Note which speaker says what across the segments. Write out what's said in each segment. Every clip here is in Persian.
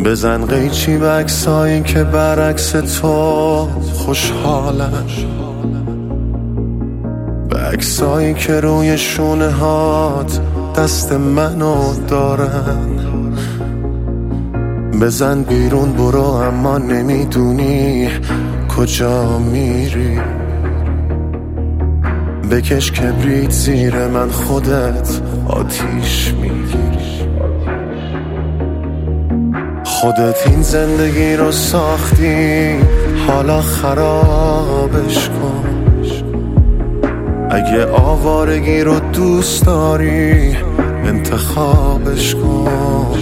Speaker 1: بزن قیچی به عکسایی که برعکس تو خوشحالن، به عکسایی که روی شونه هات دست منو دارن. بزن بیرون برو اما نمیدونی کجا میری، بکش کبریت زیر من خودت آتیش میگیری. خودت این زندگی رو ساختی حالا خرابش کن. اگه آوارگی رو دوست داری انتخابش کن.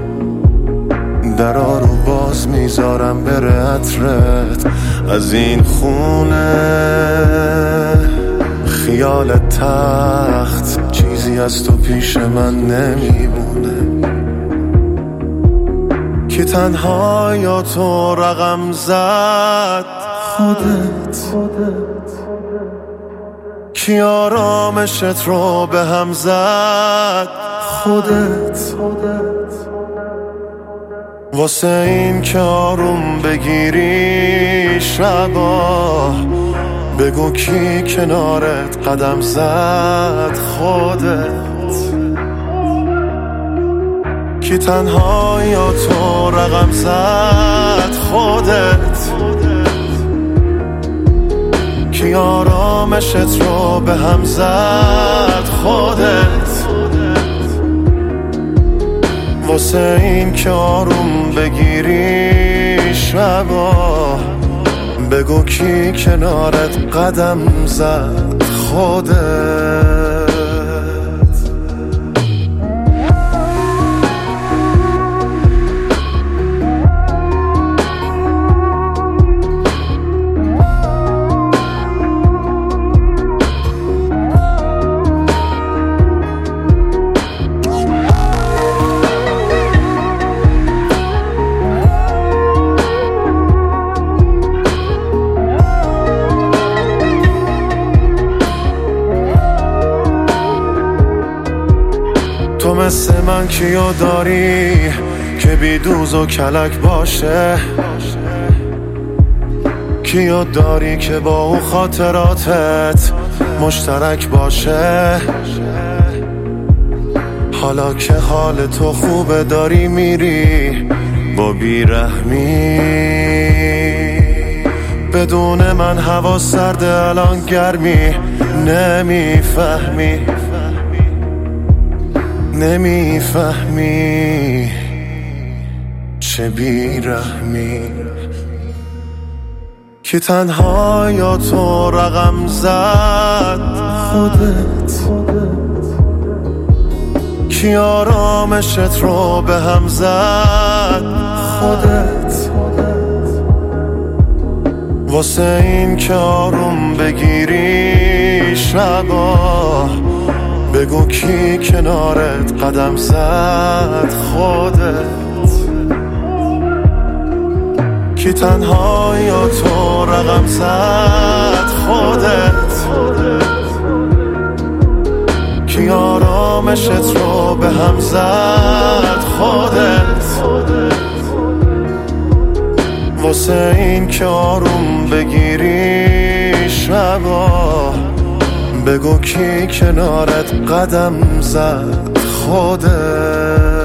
Speaker 1: درا رو باز میذارم بره عطرت از این خونه. خیال تخت چیزی از تو پیش من نمیمونه. کی تنها یا تو رقم زد خودت، کی آرامشت رو به هم زد خودت. واسه این که آروم بگیری شبا بگو کی کنارت قدم زد خودت. کی تنها یا تو رقم زد خودت، کی آرامشت رو به هم زد خودت. واسه این که آروم بگیری شبا بگو کی کنارت قدم زد خودت. تو مثل من کیو داری که بی دوز و کلک باشه؟ کیو داری که با او خاطراتت مشترک باشه؟ حالا که حال تو خوبه داری میری با بیرحمی، بدون من هوا سرده الان گرمی. نمیفهمی چه بیرحمی. کی تنها یا تو رقم زد خودت، کی آرامشت رو به هم زد خودت. واسه این که آروم بگیری شبا بگو کی کنارت قدم زد خودت. کی تنها یا تو رقم زد خودت، کی آرامشت رو به هم زد خودت. واسه این که آروم بگیری شبا بگو کی کنارت قدم زد خودت.